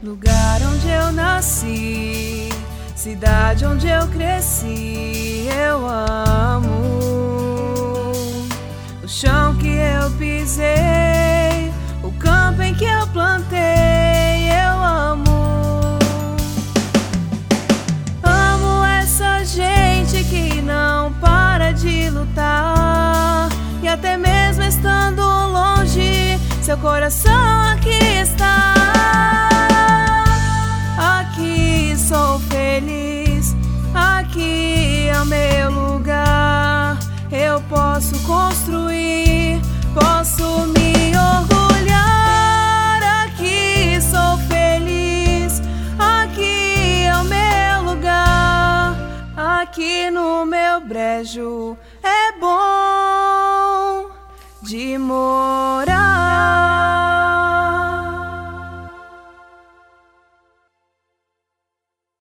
Lugar onde eu nasci, cidade onde eu cresci, eu amo. O chão que eu pisei, o campo em que eu plantei, eu amo. Amo essa gente que não para de lutar, e até mesmo estando longe, seu coração aqui está. Aqui sou feliz, aqui é o meu lugar. Eu posso construir